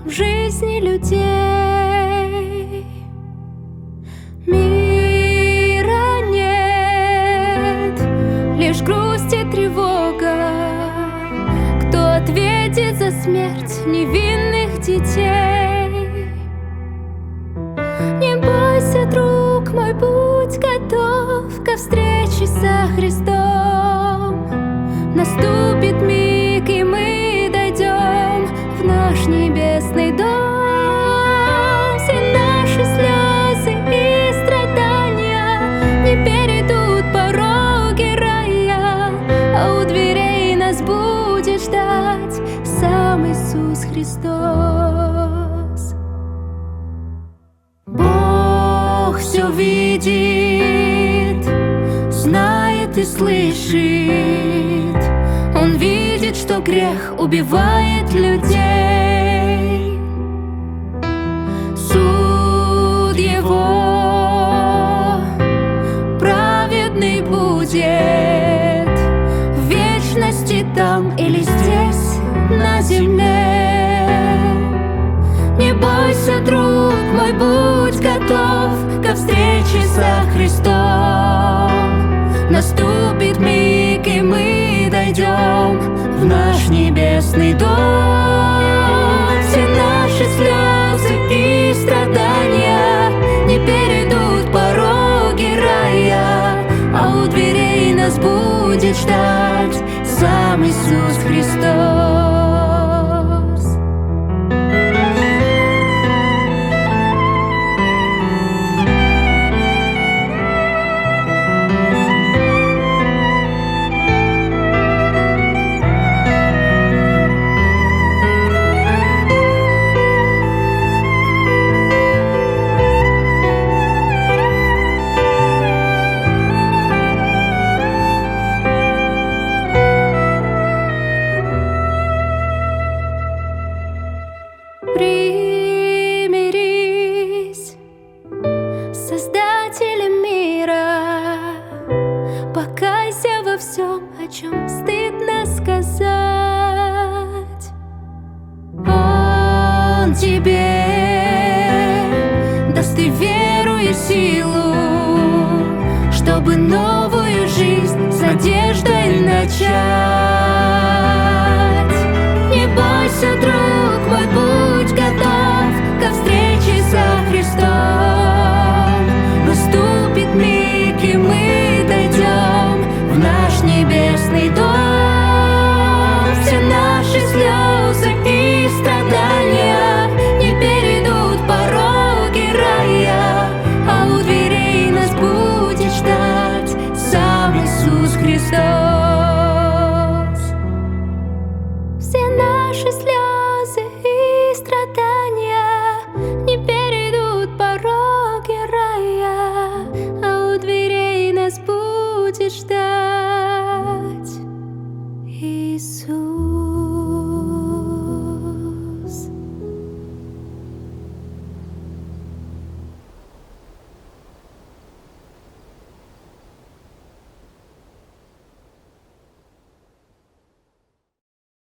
в жизни людей. Мира нет, лишь грусть и тревога. Кто ответит за смерть невинных детей? Не бойся, друг мой, будь готов ко встрече со Христом. Наступит миг, и мы дойдем в наш небесный дом. Все наши слезы и страдания не перейдут пороги рая, а у дверей нас будет ждать сам Иисус Христос. Бог все видит, знает и слышит. Он видит, что грех убивает людей. Суд его праведный будет в вечности там или здесь на земле. Не бойся, друг мой, будь готов ко встрече со Христом. Наступит миг, и мы дойдем в наш небесный дом. Все наши слезы и страдания не перейдут пороги рая, а у дверей нас будет ждать сам Иисус Христос. Примирись с Создателем мира, покайся во всем, о чем стыдно сказать. Он тебе даст и веру, и силу, чтобы новую жизнь с надеждой начать.